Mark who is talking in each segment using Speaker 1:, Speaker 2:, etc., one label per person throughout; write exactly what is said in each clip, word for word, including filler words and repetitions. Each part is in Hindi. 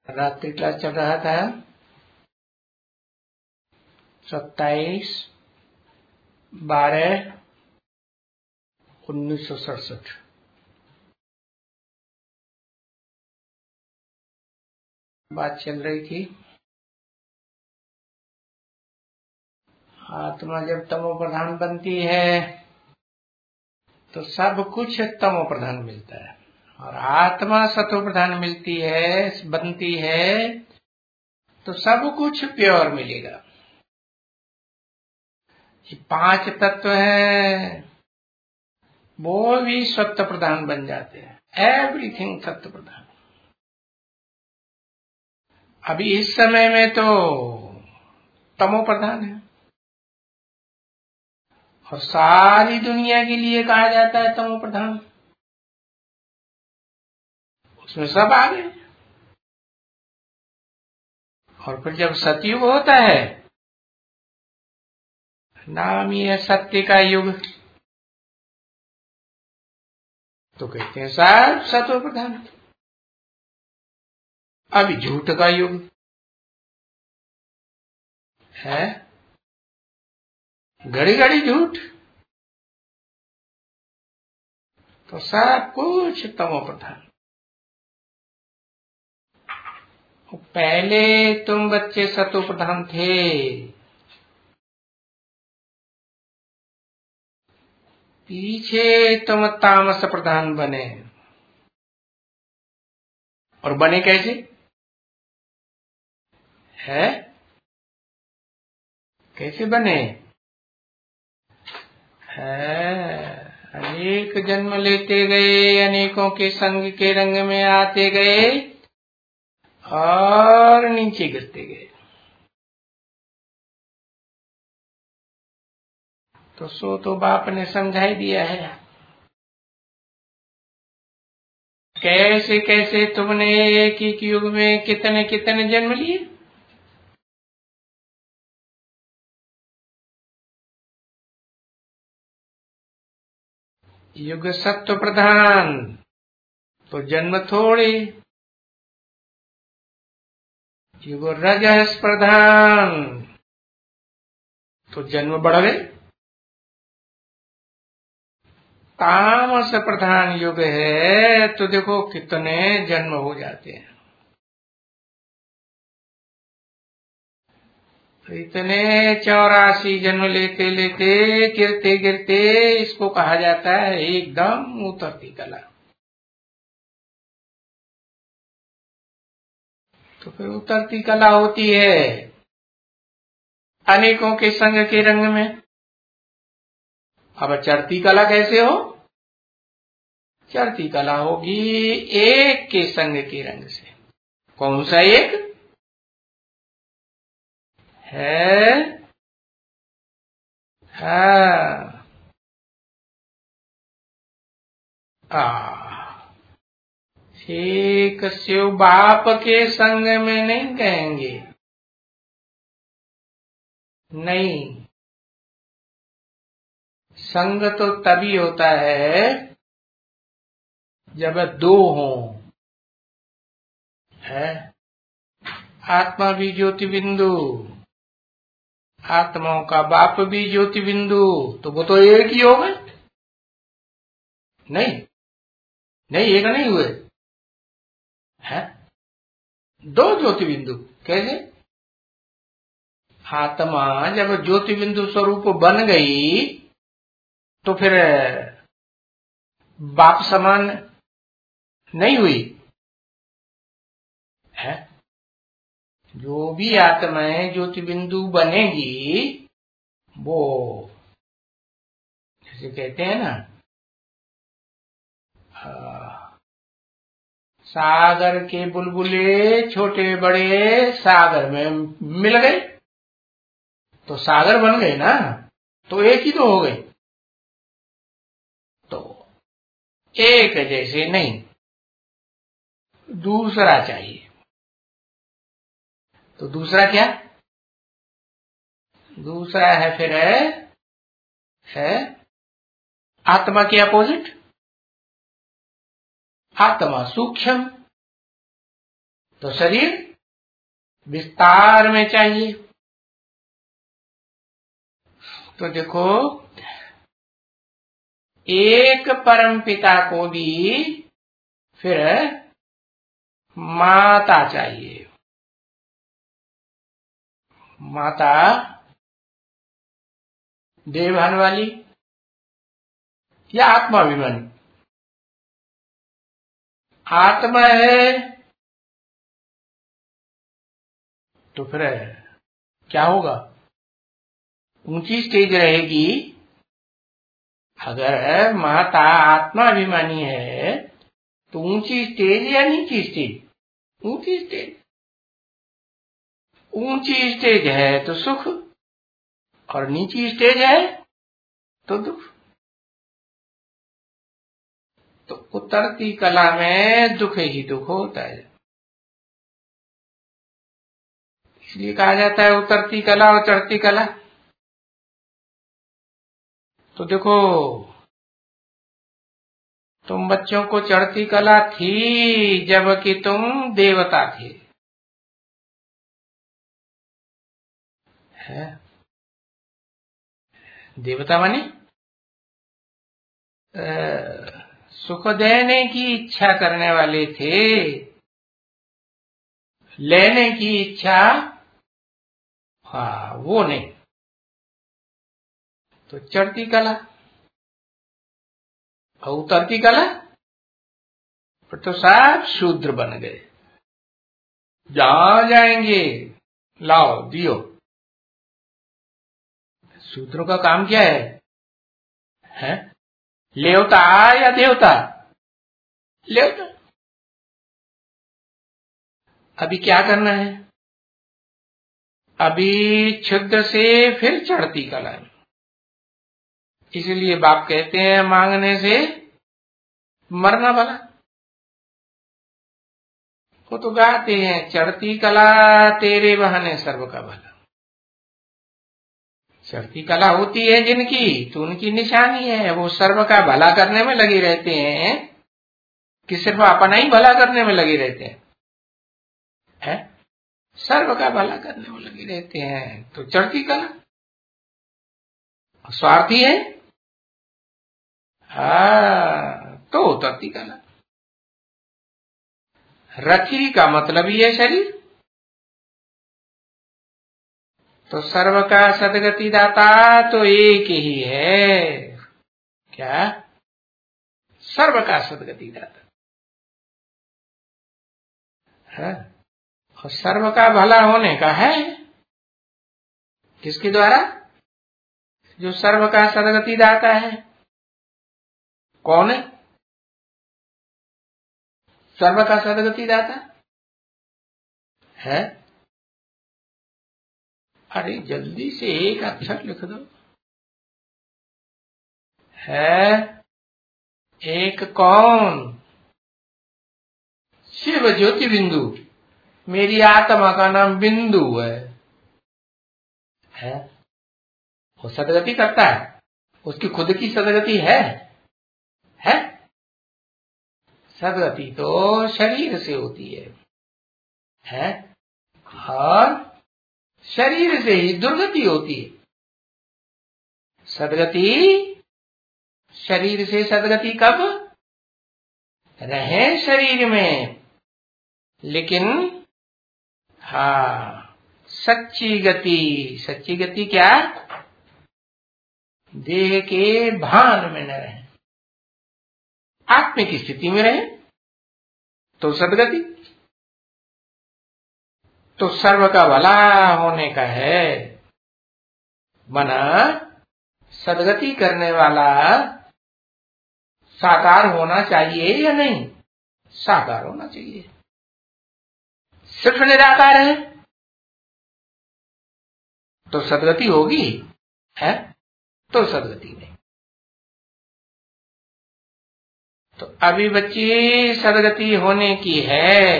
Speaker 1: रात्रि क्लास चल रहा था सत्ताईस बारह उन्नीस सौ सड़सठ। बात चल रही थी आत्मा जब तमो प्रधान बनती है तो सब कुछ तमो प्रधान मिलता है, और आत्मा सतो प्रधान मिलती है बनती है तो सब कुछ प्योर मिलेगा। ये पांच तत्व हैं वो भी सत्य प्रधान बन जाते हैं, एवरीथिंग सत्य प्रधान। अभी इस समय में तो तमो प्रधान है, और सारी दुनिया के लिए कहा जाता है तमो प्रधान, उसमें सब आ गए। और फिर जब सतयुग होता है, नाम ही है सत्य का युग, तो कहते हैं सब सतो प्रधान। अभी झूठ का युग है, घड़ी घड़ी झूठ, तो सब कुछ तमो प्रधान। पहले तुम बच्चे सतो प्रधान थे, पीछे तुम तामस प्रधान बने। और बने कैसे है, कैसे बने है? अनेक जन्म लेते गए, अनेकों के संग के रंग में आते गए और नीचे गिरते गए। तो सो तो बाप ने समझाई दिया है, कैसे कैसे तुमने एक एक युग में कितने कितने जन्म लिए। युग सत्व प्रधान तो जन्म थोड़े, युग रजस प्रधान तो जन्म बढ़ गए, तामस प्रधान युग है तो देखो कितने जन्म हो जाते हैं। तो इतने चौरासी जन्म लेते लेते गिरते गिरते इसको कहा जाता है एकदम उतरती कला। तो फिर उतरती कला होती है अनेकों के संग के रंग में। अब चढ़ती कला कैसे हो? चढ़ती कला होगी एक के संग के रंग से। कौन सा एक है? हाँ एक शिव बाप के संग में नहीं कहेंगे, नहीं। संग तो तभी होता है जब दो हों, है आत्मा भी ज्योति बिंदु, आत्माओं का बाप भी ज्योति बिंदु, तो वो तो एक ही हो गए। नहीं नहीं एक नहीं हुए है, दो ज्योति बिंदु। कैसे? आत्मा जब ज्योति बिंदु स्वरूप बन गई तो फिर बाप समान नहीं हुई है। जो भी आत्माएं ज्योति बिंदु बनेगी वो जैसे कहते हैं ना, सागर के बुलबुले छोटे बड़े सागर में मिल गए तो सागर बन गए ना, तो एक ही तो हो गए। तो एक जैसे नहीं, दूसरा चाहिए। तो दूसरा क्या? दूसरा है फिर है, है आत्मा के अपोजिट, आत्मा सूक्ष्म, तो शरीर विस्तार में चाहिए। तो देखो, एक परम पिता को भी फिर माता चाहिए। माता देवभान वाली या आत्माभिमानी? आत्मा है तो फिर क्या होगा? ऊंची स्टेज रहेगी। अगर माता आत्माभिमानी है तो ऊंची स्टेज या नीची स्टेज? ऊंची स्टेज। ऊंची स्टेज है तो सुख और नीची स्टेज है तो दुख। तो उतरती कला में दुख ही दुख होता है। इसलिए कहा जाता है उतरती कला और चढ़ती कला। तो देखो, तुम बच्चों को चढ़ती कला थी जबकि तुम देवता थे, है? देवता माने सुख देने की इच्छा करने वाले थे, लेने की इच्छा हाँ वो नहीं। तो चढ़ती कला और उतरती कला पर तो सब शूद्र बन गए। जहां जाएंगे लाओ दियो। शूद्रों का काम क्या है? हैं? लेवता या देवता? लेवता। अभी क्या करना है? अभी क्षुद्र से फिर चढ़ती कला। इसलिए बाप कहते हैं मांगने से मरना भला। वो तो गाते हैं चढ़ती कला तेरे बहाने सर्व का भला। चढ़ती कला होती है जिनकी, तो उनकी निशानी है वो सर्व का भला करने में लगे रहते हैं कि सिर्फ अपना ही भला करने में लगे रहते हैं, है? सर्व का भला करने में लगे रहते हैं। तो चढ़ती कला स्वार्थी है, हाँ तो उतरती कला। रखी का मतलब ही है शरीर। तो सर्व का सदगति दाता तो एक ही है। क्या? सर्व का सदगति दाता है। और सर्व का भला होने का है किसके द्वारा? जो सर्व का सदगति दाता है। कौन है सर्व का सदगति दाता है? अरे जल्दी से एक अक्षर लिख दो। है एक कौन? शिव ज्योति बिंदु। मेरी आत्मा का नाम बिंदु है, है? वो सदगति करता है, उसकी खुद की सदगति है, है? सदगति तो शरीर से होती है, है? और शरीर से ही दुर्गति होती है। सदगति शरीर से सदगति कब रहे? शरीर में, लेकिन हाँ सच्ची गति। सच्ची गति क्या? देह के भान में न रहे, आत्मा की स्थिति में रहे तो सदगति। तो सर्व का भला होने का है, मना सदगति करने वाला साकार होना चाहिए या नहीं? साकार होना चाहिए। सिर्फ निराकार है तो सदगति होगी, है? तो सदगति नहीं। तो अभी बच्ची सदगति होने की है,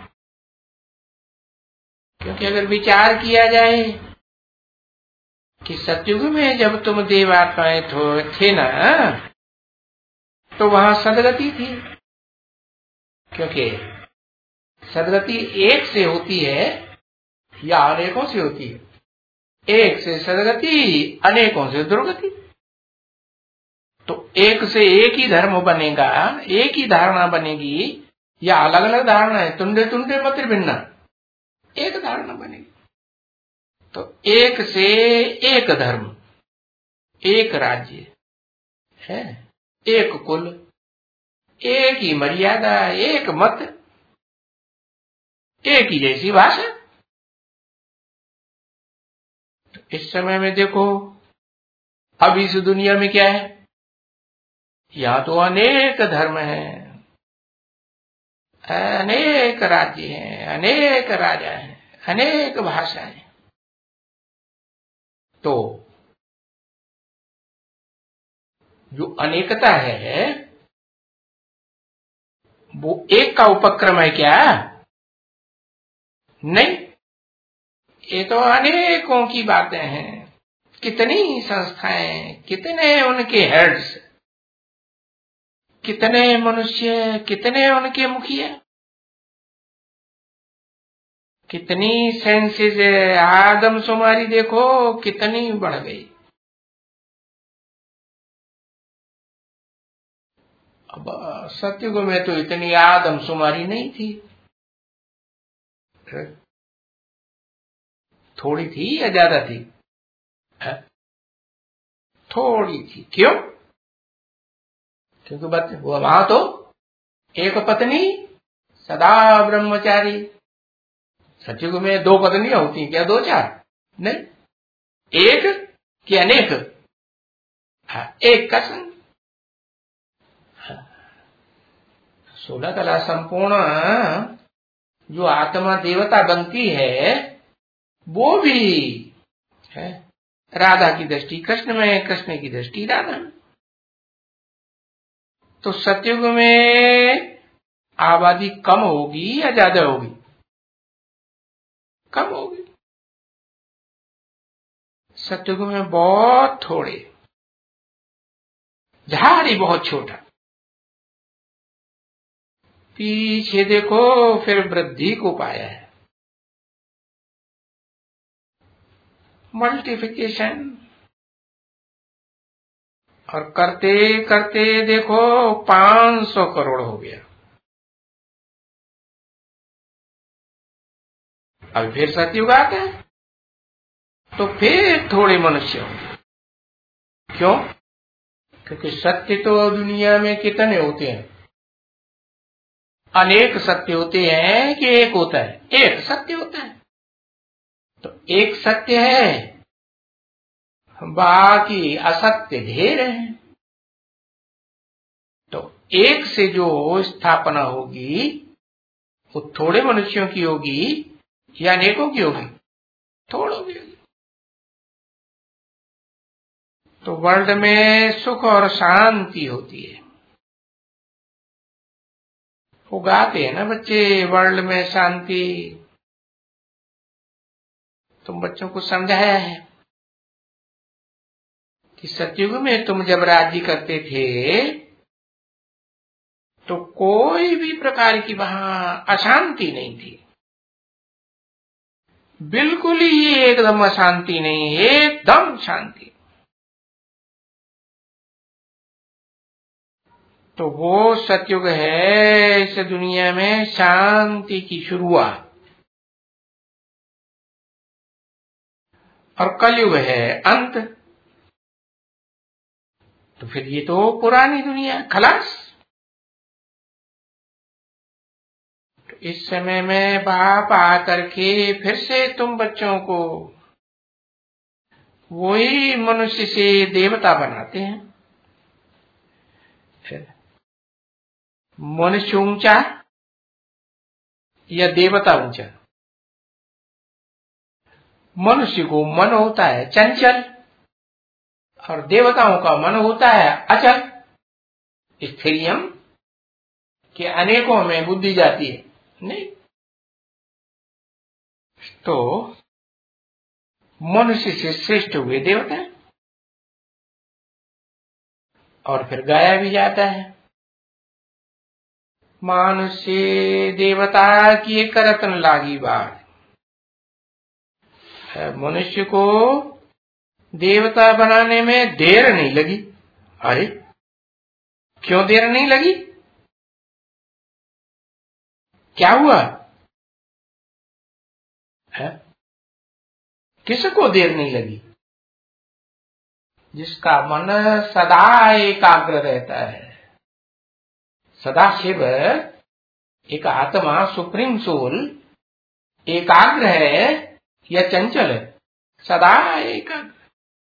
Speaker 1: क्योंकि अगर विचार किया जाए कि सतयुग में जब तुम देवात्माएं थे ना, तो वहां सदगति थी, क्योंकि सदगति एक से होती है या अनेकों से होती है? एक से सदगति, अनेकों से दुर्गति। तो एक से एक ही धर्म बनेगा, एक ही धारणा बनेगी, या अलग अलग धारणा है? तुंडे तुंडे मत भिन्ना, एक धारणा बनेगी। तो एक से एक धर्म, एक राज्य है, एक कुल, एक ही मर्यादा, एक मत, एक ही जैसी भाषा। तो इस समय में देखो, अब इस दुनिया में क्या है? यहाँ तो अनेक धर्म हैं, अनेक राज्य हैं, अनेक राजा हैं, अनेक भाषाएं। तो जो अनेकता है वो एक का उपक्रम है क्या? नहीं, ये तो अनेकों की बातें हैं। कितनी संस्थाएं, कितने उनके हेड्स, कितने मनुष्य, कितने उनके मुखिया, कितनी सेंसेस, आदमशुमारी देखो कितनी बढ़ गई। अब सतयुग में तो इतनी आदमशुमारी नहीं थी, थोड़ी थी या ज्यादा थी? है? थोड़ी थी। क्यों? क्योंकि बच्चे वहां तो एक पत्नी सदा ब्रह्मचारी। सतयुग में दो पत्नियां होती क्या? दो चार नहीं, एक कि अनेक? हाँ, एक का संग। सोलह कला संपूर्ण जो आत्मा देवता बनती है वो भी है राधा की दृष्टि कृष्ण में, कृष्ण की दृष्टि राधा में। तो सतयुग में आबादी कम होगी या ज्यादा होगी? कम होगी। सतयुग में बहुत थोड़े, झाड़ी बहुत छोटा। पीछे देखो फिर वृद्धि को पाया है, मल्टीप्लिकेशन, और करते करते देखो पांच सौ करोड़ हो गया। अब फिर सतयुग आता है तो फिर थोड़े मनुष्य होंगे। क्यों? क्योंकि सत्य तो दुनिया में कितने होते हैं? अनेक सत्य होते हैं कि एक होता है? एक सत्य होता है। तो एक सत्य है, बाकी असत्य ढेर हैं। तो एक से जो स्थापना होगी वो थोड़े मनुष्यों की होगी या अनेकों की होगी? थोड़ों की होगी। तो वर्ल्ड में सुख और शांति होती है। वो गाते हैं ना बच्चे, वर्ल्ड में शांति। तुम बच्चों को समझाया है कि सतयुग में तुम जब राज्य करते थे तो कोई भी प्रकार की वहां अशांति नहीं थी, बिल्कुल ही एकदम अशांति नहीं, एकदम शांति। तो वो सतयुग है इस दुनिया में शांति की शुरुआत, और कलयुग है अंत। तो फिर ये तो पुरानी दुनिया खलास। तो इस समय में बाप आकर के फिर से तुम बच्चों को वही मनुष्य से देवता बनाते हैं। मनुष्य ऊंचा या देवता ऊंचा? मनुष्य को मन होता है चंचल, और देवताओं का मन होता है अचल, स्थिरियम के अनेकों में बुद्धि जाती है नहीं। तो मनुष्य से श्रेष्ठ हुए देवता, और फिर गाया भी जाता है मानुष्य देवता की एक रतन लागी बात। मनुष्य को देवता बनाने में देर नहीं लगी। अरे क्यों देर नहीं लगी? क्या हुआ है? किसको देर नहीं लगी? जिसका मन सदा एकाग्र रहता है। सदा शिव एक आत्मा सुप्रीम सोल एकाग्र है या चंचल है? सदा एकाग्र।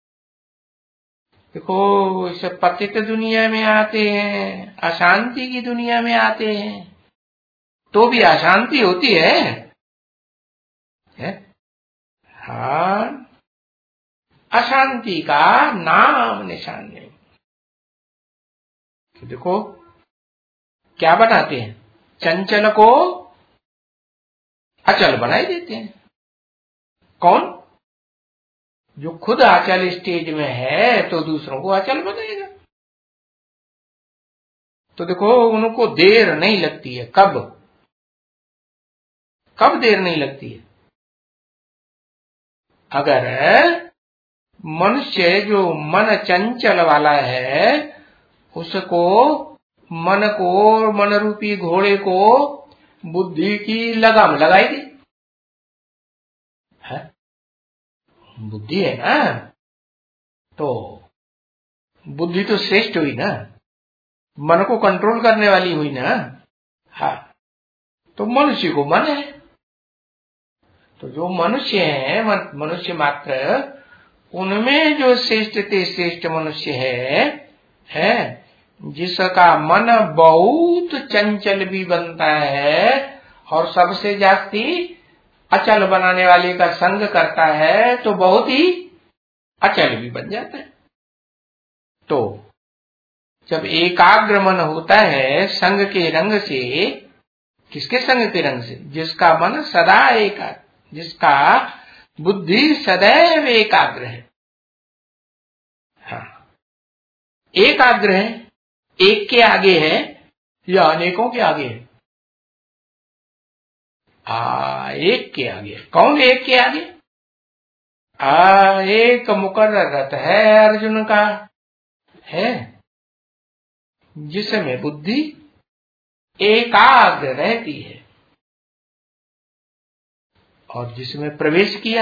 Speaker 1: देखो इस पतित दुनिया में आते हैं, अशांति की दुनिया में आते हैं, तो भी अशांति होती है, है? हाँ, अशांति का नाम निशान नहीं। तो देखो क्या बनाते हैं, चंचल को अचल बनाई देते हैं। कौन? जो खुद अचल स्टेज में है तो दूसरों को अचल बनाएगा। तो देखो उनको देर नहीं लगती है। कब कब देर नहीं लगती है? अगर मनुष्य जो मन चंचल वाला है उसको, मन को, मन रूपी घोड़े को बुद्धि की लगाम लगाई दी है। बुद्धि है ना, तो बुद्धि तो श्रेष्ठ हुई ना, मन को कंट्रोल करने वाली हुई ना। हाँ, तो मनुष्य को मन है। तो जो मनुष्य है, मनुष्य मात्र, उनमें जो श्रेष्ठ ते श्रेष्ठ मनुष्य है, है जिसका मन बहुत चंचल भी बनता है और सबसे जास्ती अचल बनाने वाले का संग करता है तो बहुत ही अचल भी बन जाता है। तो जब एकाग्र मन होता है संग के रंग से, किसके संग के रंग से? जिसका मन सदा एकाग्र, जिसका बुद्धि सदैव एकाग्र है। हाँ, एकाग्र है, एक के आगे है या अनेकों के आगे है? आ, एक के आगे। कौन एक के आगे? आ, एक मुकर्रर रथ है अर्जुन का, है जिसमें बुद्धि एकाग्र रहती है। और जिसमें प्रवेश किया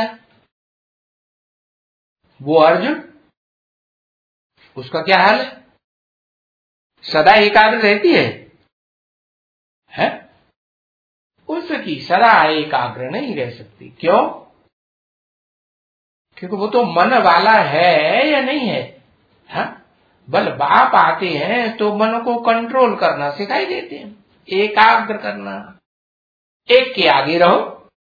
Speaker 1: वो अर्जुन, उसका क्या हाल है? सदा एकाग्र रहती है, है? उसकी सदा एकाग्र नहीं रह सकती। क्यों? क्योंकि वो तो मन वाला है या नहीं है, हा? बल बाप आते हैं तो मन को कंट्रोल करना सिखाई देते हैं, एकाग्र करना, एक के आगे रहो।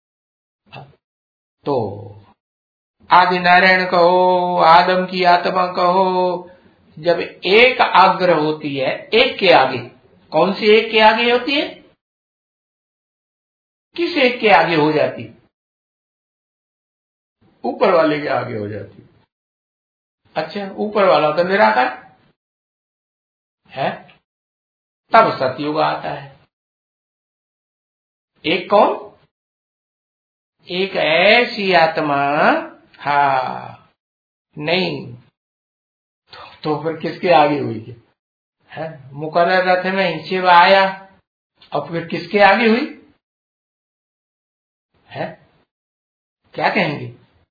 Speaker 1: तो आदि नारायण कहो, आदम की आत्मा कहो, जब एक आग्र होती है, एक के आगे, कौन सी एक के आगे होती है? किस एक के आगे हो जाती? ऊपर वाले के आगे हो जाती। अच्छा, ऊपर वाला तो निराकार है, तब सतयुग आता है। एक कौन? एक ऐसी आत्मा, हा नहीं तो, तो फिर किसके आगे हुई है? मुकर्रर रथ में शिव आया, अब फिर किसके आगे हुई है? क्या कहेंगे?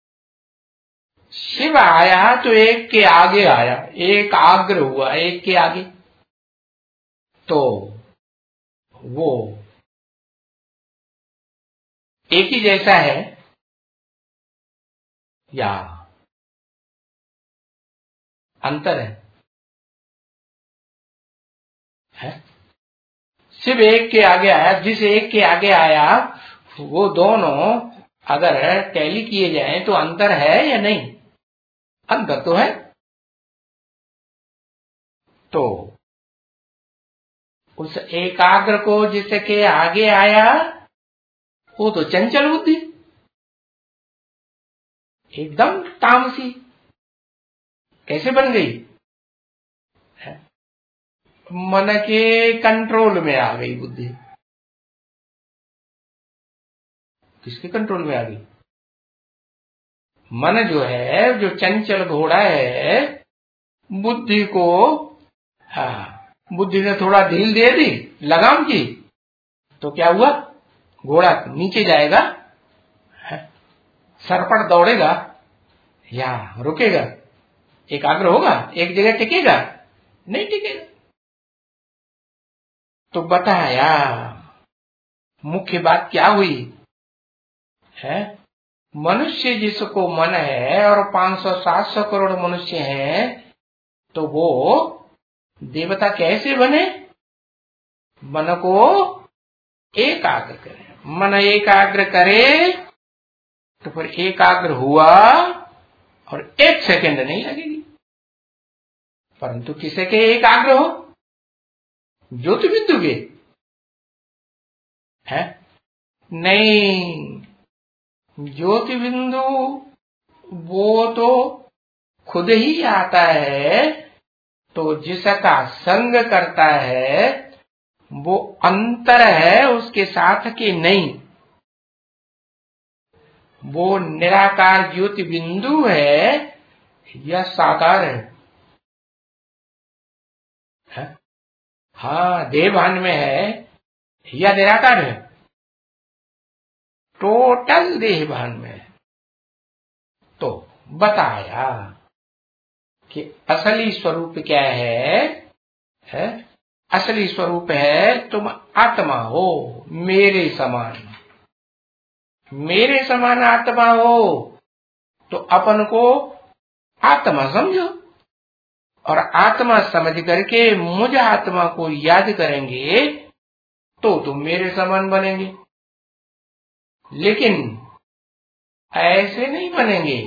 Speaker 1: शिव आया तो एक के आगे आया, एक आग्र हुआ एक के आगे, तो वो एक ही जैसा है या अंतर है? है? शिव एक के आगे आया, जिस एक के आगे आया वो दोनों अगर टैली किए जाएं तो अंतर है या नहीं? अंतर तो है। तो उस एकाग्र को जिसके आगे आया वो तो चंचल बुद्धि, एकदम तामसी कैसे बन गई है? मन के कंट्रोल में आ गई बुद्धि। किसके कंट्रोल में आ गई? मन जो है, जो चंचल घोड़ा है, बुद्धि को, हाँ, बुद्धि ने थोड़ा ढील दे दी, लगाम की, तो क्या हुआ? घोड़ा नीचे जाएगा, सरपट दौड़ेगा या रुकेगा? एकाग्र होगा? एक जगह टिकेगा? नहीं टिकेगा। तो बताया मुख्य बात क्या हुई है? मनुष्य जिसको मन है और पांच सौ सात सौ करोड़ मनुष्य हैं, तो वो देवता कैसे बने? मन को एकाग्र करे। मन एकाग्र करे तो फिर एकाग्र हुआ और एक सेकंड नहीं लगेगी। परंतु किसे के एकाग्र हो? ज्योति बिंदु के है? नहीं, ज्योति बिंदु वो तो खुद ही आता है, तो जिसका संग करता है वो अंतर है उसके साथ के नहीं। वो निराकार ज्योति बिंदु है या साकार है? है? हाँ, देवभान में है या निराकार है? टोटल देहभान में है। तो बताया कि असली स्वरूप क्या है, है? असली स्वरूप है तुम आत्मा हो, मेरे समान। मेरे समान आत्मा हो तो अपन को आत्मा समझो, और आत्मा समझ करके मुझ आत्मा को याद करेंगे तो तुम मेरे समान बनेंगे। लेकिन ऐसे नहीं बनेंगे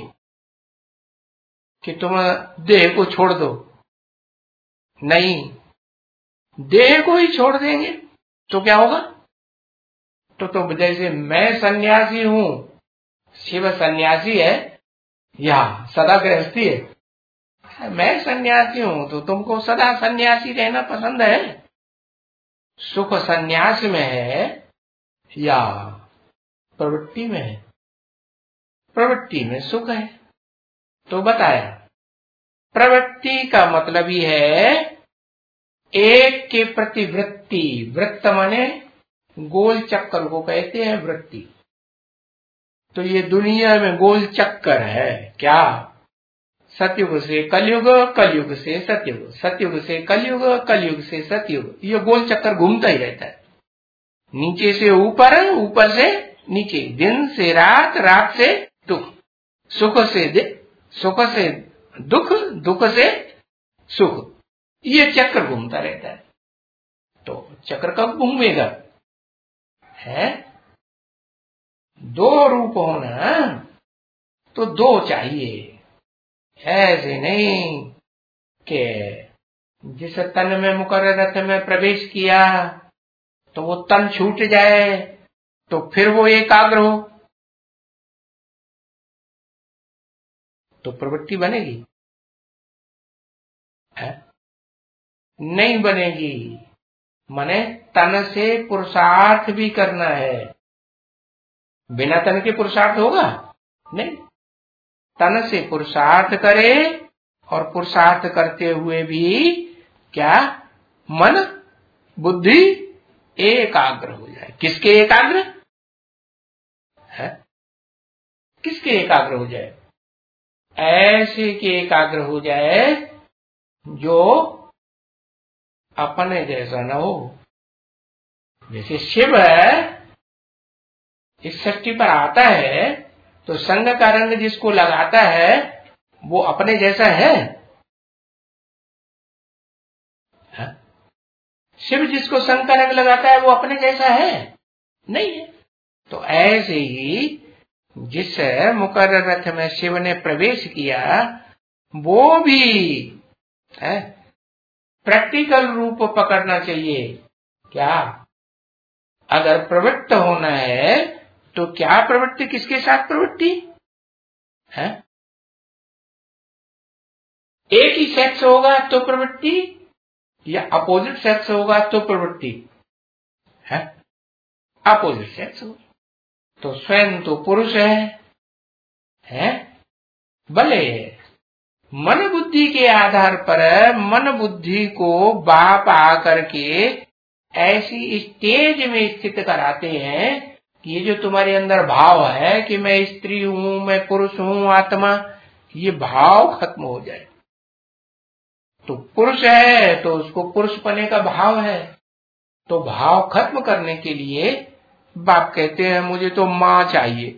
Speaker 1: कि तुम देह को छोड़ दो। नहीं, देह को ही छोड़ देंगे तो क्या होगा? तो तुम जैसे मैं सन्यासी हूं, शिव सन्यासी है या सदा गृहस्थी है। मैं सन्यासी हूं तो तुमको सदा सन्यासी रहना पसंद है? सुख सन्यास में है या प्रवृत्ति में है? प्रवृत्ति में सुख है। तो बताया प्रवृत्ति का मतलब ही है एक के प्रति वृत्ति। वृत्त माने गोल चक्कर को कहते हैं वृत्ति। तो ये दुनिया में गोल चक्कर है क्या? सतयुग से कलयुग, कलयुग से सतयुग, सतयुग से कलयुग, कलयुग से सतयुग। ये गोल चक्कर घूमता ही रहता है। नीचे से ऊपर, ऊपर से नीचे, दिन से रात, रात से दुख, सुख से सुख से दुख, दुख से सुख। ये चक्र घूमता रहता है। तो चक्र कब घूमेगा? है दो रूप होना, तो दो चाहिए। ऐसे नहीं कि जिस तन में मुकर्रर रथ में प्रवेश किया तो वो तन छूट जाए तो फिर वो एकाग्र हो, तो प्रवृत्ति बनेगी? है? नहीं बनेगी। माने तन से पुरुषार्थ भी करना है। बिना तन के पुरुषार्थ होगा? नहीं। तन से पुरुषार्थ करे और पुरुषार्थ करते हुए भी क्या मन बुद्धि एकाग्र हो जाए। किसके एकाग्र है? किसके एकाग्र हो जाए? ऐसे के एकाग्र हो जाए जो अपने जैसा न हो। जैसे शिव है, इस सृष्टि पर आता है तो संग का रंग जिसको लगाता है वो अपने जैसा है? हा? शिव जिसको संग का रंग लगाता है वो अपने जैसा है? नहीं है। तो ऐसे ही जिस मुकर्रर रथ में शिव ने प्रवेश किया वो भी है प्रैक्टिकल रूप पकड़ना चाहिए। क्या? अगर प्रवृत्त होना है तो क्या प्रवृत्ति, किसके साथ प्रवृत्ति है? एक ही सेक्स होगा तो प्रवृत्ति, या अपोजिट सेक्स होगा तो प्रवृत्ति है, अपोजिट सेक्स हो तो स्वयं तो पुरुष है, है? भले मन बुद्धि के आधार पर मन बुद्धि को बाप आकर के ऐसी स्टेज में स्थित कराते हैं कि ये जो तुम्हारे अंदर भाव है कि मैं स्त्री हूं, मैं पुरुष हूं, आत्मा, ये भाव खत्म हो जाए। तो पुरुष है तो उसको पुरुष पने का भाव है, तो भाव खत्म करने के लिए बाप कहते हैं मुझे तो मां चाहिए।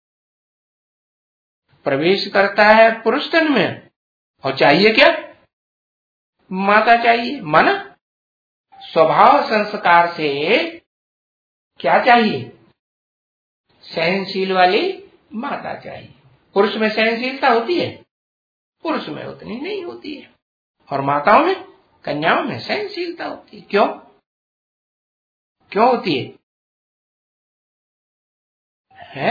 Speaker 1: प्रवेश करता है पुरुष तन में और चाहिए क्या? माता चाहिए। माना स्वभाव संस्कार से क्या चाहिए? सहनशील वाली माता चाहिए। पुरुष में सहनशीलता होती है? पुरुष में उतनी नहीं होती है। और माताओं में, कन्याओं में सहनशीलता होती है। क्यों क्यों होती है? है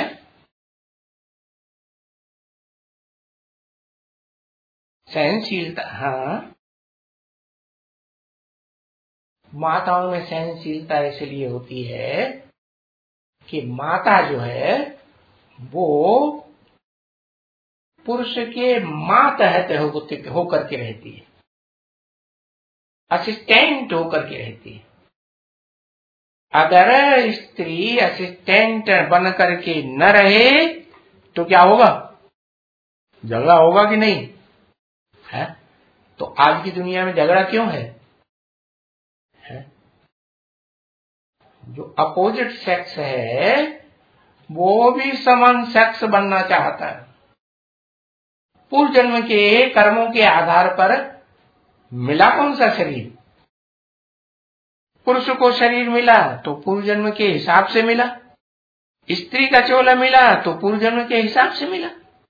Speaker 1: सहनशीलता। हाँ, माताओं में सहनशीलता इसलिए होती है कि माता जो है वो पुरुष के मातहत होकर के रहती है, असिस्टेंट होकर के रहती है। अगर स्त्री असिस्टेंट बन करके न रहे तो क्या होगा? झगड़ा होगा कि नहीं है? तो आज की दुनिया में झगड़ा क्यों है, है? जो अपोजिट सेक्स है वो भी समान सेक्स बनना चाहता है। पूर्व जन्म के कर्मों के आधार पर मिला कौन सा शरीर? पुरुष को शरीर मिला तो पूर्व जन्म के हिसाब से मिला, स्त्री का चोला मिला तो पूर्व जन्म के हिसाब से मिला।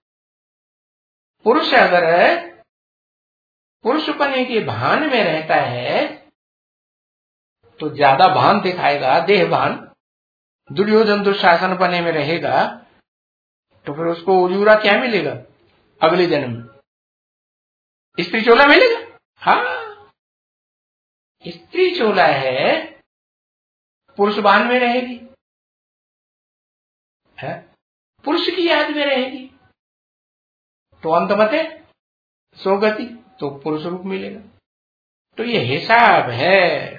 Speaker 1: पुरुष अगर पुरुषपने के भान में रहता है तो ज्यादा भान दिखाएगा, देह भान। दुर्योधन दुशासन पने में रहेगा तो फिर उसको उजूरा क्या मिलेगा अगले जन्म में? स्त्री चोला मिलेगा। हाँ, स्त्री चोला है, पुरुष भान में रहेगी, है? पुरुष की याद में रहेगी तो अंतमते सोगति, तो पुरुष रूप मिलेगा। तो ये हिसाब है।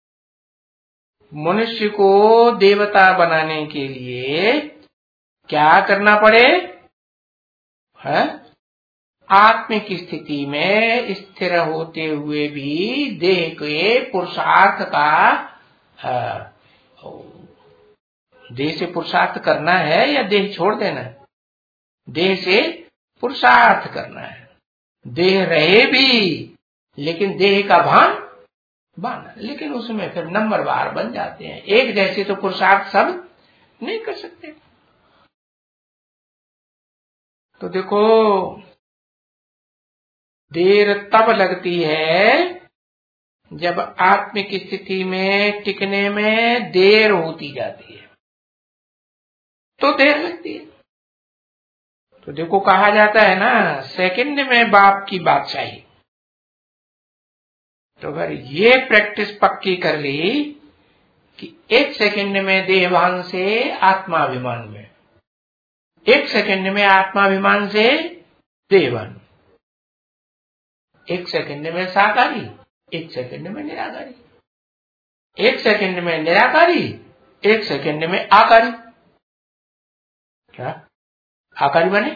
Speaker 1: मनुष्य को देवता बनाने के लिए क्या करना पड़े? है? आत्मिक स्थिति में स्थिर होते हुए भी देह के पुरुषार्थ का, देह से पुरुषार्थ करना है या देह छोड़ देना है? देह से पुरुषार्थ करना है। देह रहे भी लेकिन देह का भान बाना, लेकिन उसमें फिर नंबर बार बन जाते हैं। एक जैसे तो पुरुषार्थ सब नहीं कर सकते। तो देखो, देर तब लगती है जब आत्मिक स्थिति में टिकने में देर होती जाती है, तो देर लगती है। तो देखो, कहा जाता है ना, सेकंड में बाप की बादशाही। तो अगर ये प्रैक्टिस पक्की कर ली कि एक सेकंड में देहभान से आत्माभिमान में, एक सेकंड में आत्माभिमान से देहभान, एक सेकंड में साकारी, एक सेकंड में निराकारी, एक सेकंड में निराकारी, एक सेकंड में आकारी। क्या आकारी बने?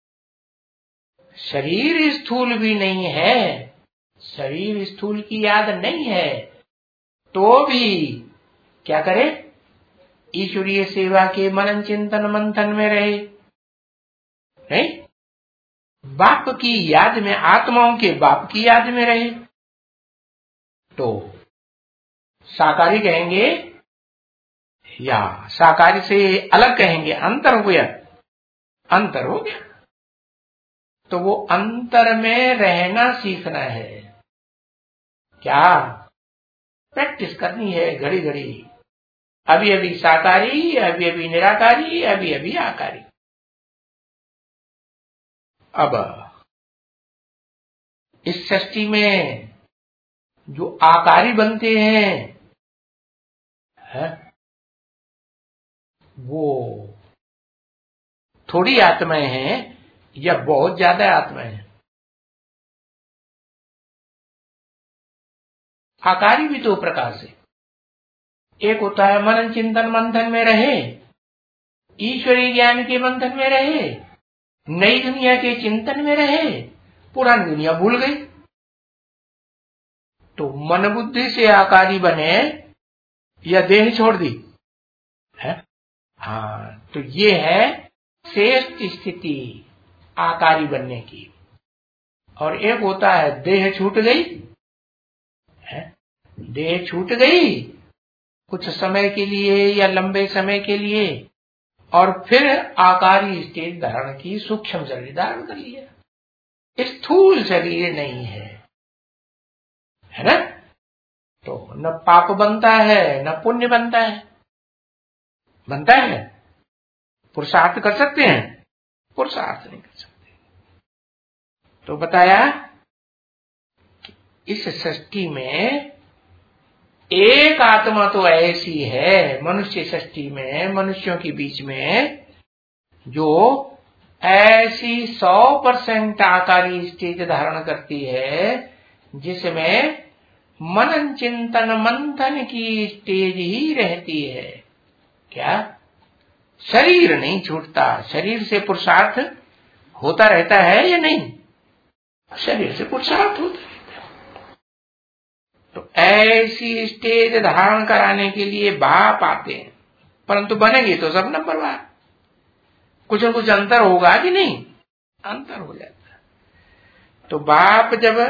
Speaker 1: शरीर स्थूल भी नहीं है, शरीर स्थूल की याद नहीं है, तो भी क्या करे? ईश्वरीय सेवा के मनन चिंतन मंथन में रहे, नहीं? बाप की याद में, आत्माओं के बाप की याद में रहे, तो साकारी कहेंगे या साकारी से अलग कहेंगे? अंतर हो गया, अंतर हो गया। तो वो अंतर में रहना सीखना है। क्या प्रैक्टिस करनी है? घड़ी घड़ी, अभी अभी साकारी, अभी अभी निराकारी, अभी अभी आकारी। अब इस सृष्टि में जो आकारी बनते हैं, है? वो थोड़ी आत्माएं हैं या बहुत ज्यादा आत्माएं हैं? आकारी भी दो प्रकार से, एक होता है मनन चिंतन मंथन में रहे, ईश्वरीय ज्ञान के मंथन में रहे, नई दुनिया के चिंतन में रहे, पुरानी दुनिया भूल गई, तो मन बुद्धि से आकारी बने या देह छोड़ दी है। हाँ, तो ये है श्रेष्ठ स्थिति आकारी बनने की। और एक होता है देह छूट गई है, देह छूट गई कुछ समय के लिए या लंबे समय के लिए, और फिर आकारी स्टेज धारण की, सूक्ष्म शरीर धारण कर लिया, स्थूल शरीर नहीं है, है ना? तो न पाप बनता है न पुण्य बनता है। बनता है? पुरुषार्थ कर सकते हैं? पुरुषार्थ नहीं कर सकते। तो बताया इस सृष्टि में एक आत्मा तो ऐसी है, मनुष्य सृष्टि में, मनुष्यों के बीच में, जो ऐसी सौ परसेंट आकारी स्टेज धारण करती है जिसमें मनन चिंतन मंथन की स्टेज ही रहती है। क्या? शरीर नहीं छूटता, शरीर से पुरुषार्थ होता रहता है या नहीं? शरीर से पुरुषार्थ होता रहता है। तो ऐसी स्टेज धारण कराने के लिए बाप आते हैं, परंतु बनेंगे तो सब नंबरवार, कुछ न कुछ अंतर होगा कि नहीं? अंतर हो जाता है। तो बाप जब,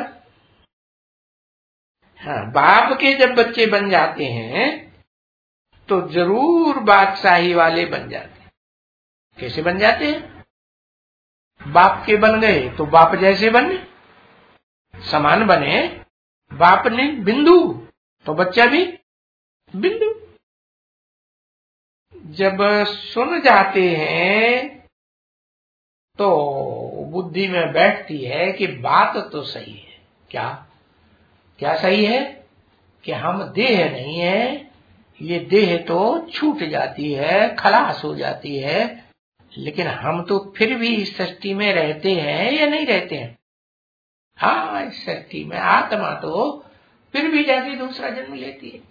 Speaker 1: हाँ, बाप के जब बच्चे बन जाते हैं तो जरूर बादशाही वाले बन जाते हैं। कैसे बन जाते हैं? बाप के बन गए तो बाप जैसे बने, समान बने। बाप ने बिंदु तो बच्चा भी बिंदु। जब सुन जाते हैं तो बुद्धि में बैठती है कि बात तो सही है। क्या क्या सही है? कि हम देह नहीं है, ये देह तो छूट जाती है, खलास हो जाती है, लेकिन हम तो फिर भी इस सृष्टि में रहते हैं या नहीं रहते हैं? हाँ, इस सृष्टि में आत्मा तो फिर भी जाके दूसरा जन्म लेती है।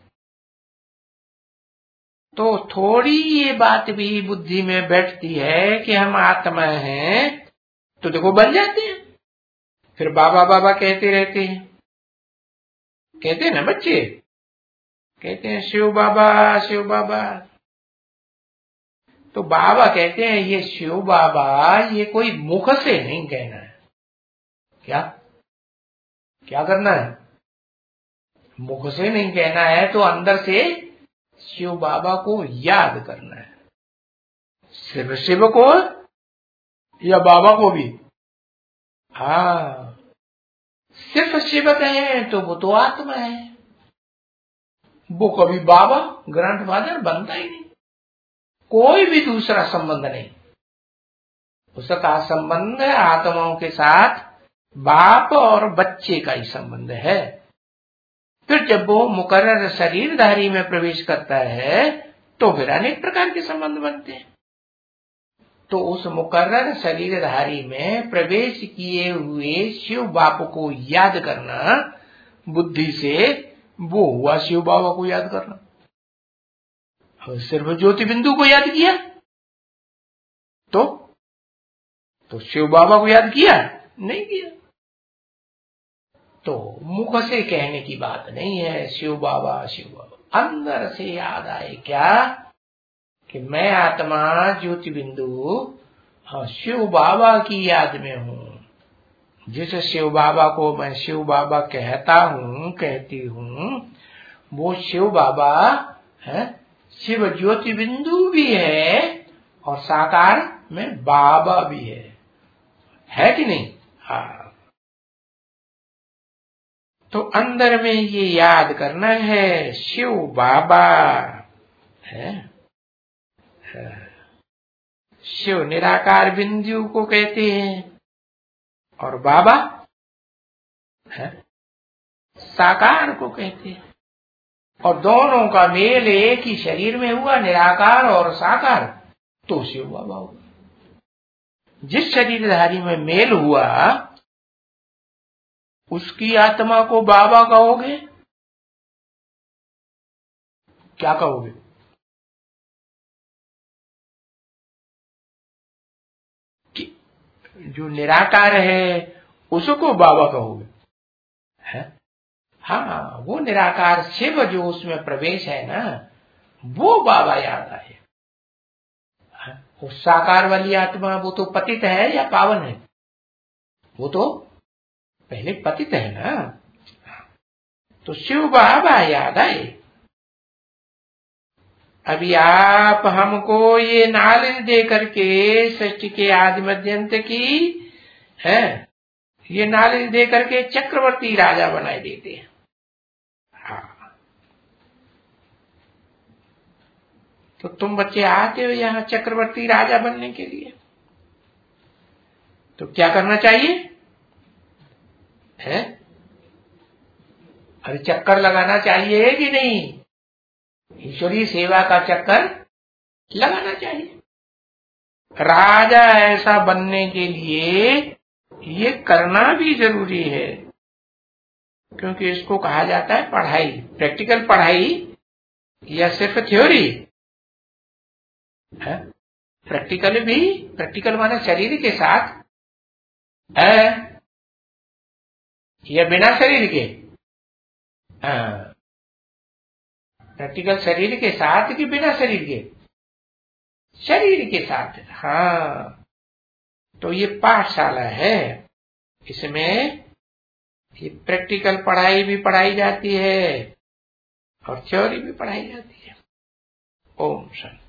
Speaker 1: तो थोड़ी ये बात भी बुद्धि में बैठती है कि हम आत्मा हैं, तो देखो बन जाते हैं। फिर बाबा बाबा कहते रहते हैं, कहते हैं ना बच्चे, कहते हैं शिव बाबा शिव बाबा। तो बाबा कहते हैं ये शिव बाबा ये कोई मुख से नहीं कहना है। क्या क्या करना है? मुख से नहीं कहना है, तो अंदर से शिव बाबा को याद करना है। सिर्फ शिव को या बाबा को भी? हाँ, सिर्फ शिव कहें तो वो तो आत्मा है, वो कभी बाबा ग्रैंडफादर बनता ही नहीं। कोई भी दूसरा संबंध नहीं, उसका संबंध आत्माओं के साथ बाप और बच्चे का ही संबंध है। फिर जब वो मुकर्रर शरीरधारी में प्रवेश करता है तो फिर अनेक प्रकार के संबंध बनते हैं। तो उस मुकर्रर शरीरधारी में प्रवेश किए हुए शिव बाप को याद करना बुद्धि से, वो हुआ शिव बाबा को याद करना। सिर्फ ज्योति बिंदु को याद किया तो तो शिव बाबा को याद किया नहीं किया। तो मुख से कहने की बात नहीं है शिव बाबा शिव बाबा। अंदर से याद आए क्या कि मैं आत्मा ज्योति बिंदु हाँ शिव बाबा की याद में हूं। जिस शिव बाबा को मैं शिव बाबा कहता हूं, कहती हूं, वो शिव बाबा है, शिव ज्योति बिंदु भी है और साकार में बाबा भी है, है कि नहीं? हाँ। तो अंदर में ये याद करना है शिव बाबा है, है। शिव निराकार बिंदु को कहते हैं और बाबा है साकार को कहते हैं। और दोनों का मेल एक ही शरीर में हुआ, निराकार और साकार, तो उसे हुआ बाबा। जिस शरीरधारी में मेल हुआ उसकी आत्मा को बाबा कहोगे? क्या कहोगे? कि जो निराकार है उसको बाबा कहोगे? है? हाँ, वो निराकार शिव जो उसमें प्रवेश है ना, वो बाबा याद आए। उस साकार वाली आत्मा वो तो पतित है या पावन है? वो तो पहले पतित है ना। तो शिव बाबा याद आए। अभी आप हमको ये नॉलेज दे करके सृष्टि के आदि मध्यंत की है, ये नॉलेज दे करके चक्रवर्ती राजा बनाए देते हैं। हाँ, तो तुम बच्चे आते हो यहाँ चक्रवर्ती राजा बनने के लिए, तो क्या करना चाहिए है? अरे चक्कर लगाना चाहिए कि नहीं? ईश्वरीय सेवा का चक्कर लगाना चाहिए। राजा ऐसा बनने के लिए ये करना भी जरूरी है, क्योंकि इसको कहा जाता है पढ़ाई, प्रैक्टिकल पढ़ाई या सिर्फ थ्योरी है। प्रैक्टिकल भी, प्रैक्टिकल माने शरीर के साथ है या बिना शरीर के? हाँ, प्रैक्टिकल शरीर के साथ कि बिना शरीर के? शरीर के साथ। हाँ, तो ये पाठशाला है, इसमें ये प्रैक्टिकल पढ़ाई भी पढ़ाई जाती है और थ्योरी भी पढ़ाई जाती है। ओम शांति।